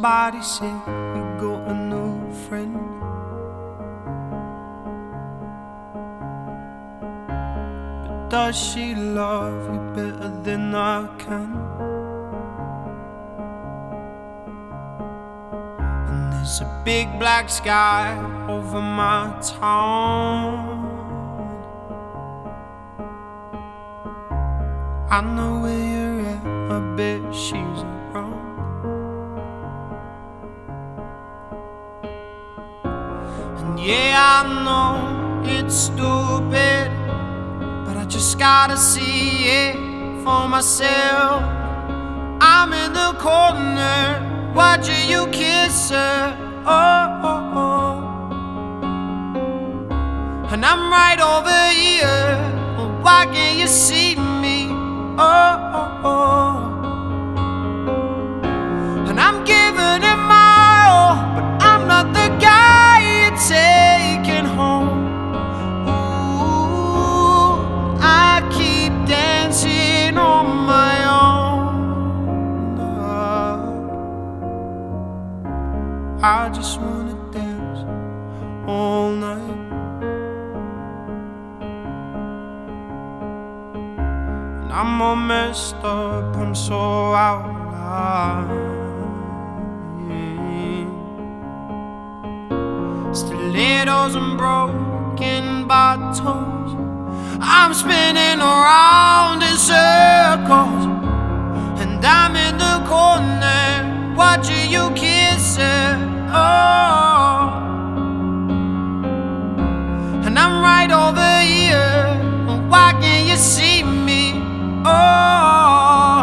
Somebody said you got a new friend, but does she love you better than I can? And there's a big black sky over my town. I know where you're at, I bet she's around. And yeah, I know it's stupid, but I just gotta see it for myself. I'm in the corner watching you kiss her, oh, oh, oh. And I'm right over here, why can't you see me? Oh, oh, oh. And I'm giving it my all, but I'm not the guy you're taking home. Ooh, I keep dancing on my own. I just wanna dance all night. I'm all messed up, I'm so out of line. Stilettos and broken bottles, I'm spinning around in circles. And I'm in the corner watching you kiss her, oh. And I'm right over here, why can't you see me? Oh,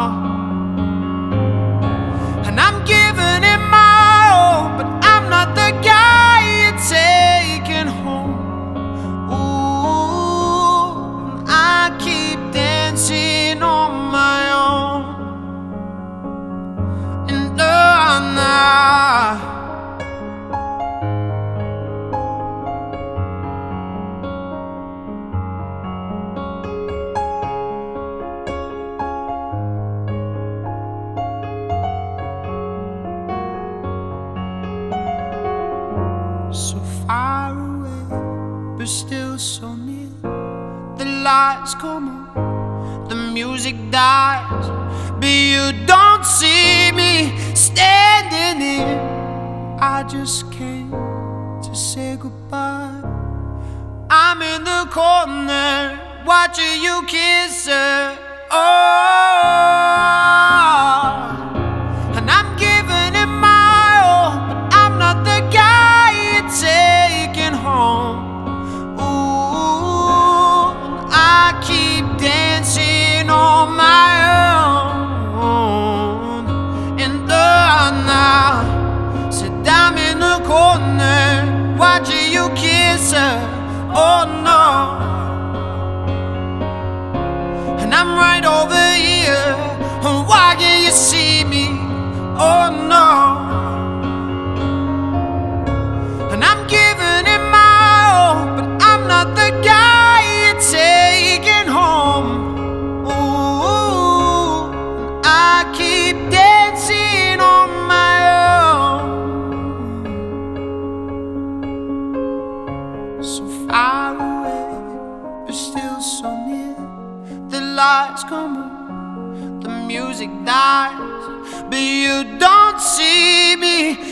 and I'm giving it my all, but I'm not the guy you're taking home. Ooh, I keep dancing on my own. And so far away, but still so near. The lights come on, the music dies, but you don't see me standing here. I just came to say goodbye. I'm in the corner watching you kiss her, oh. And I'm giving it my all, but I'm not the guy you're taking home. Ooh, I keep dancing on my own. And now, said I'm in the corner watching you kiss her, oh no. And I'm right over here, why can't you see me? Oh no. And I'm giving it my all, but I'm not the guy you're taking home. Ooh, I keep dancing on my own. So far away, but still so near. The lights come on, the music dies, but you don't see me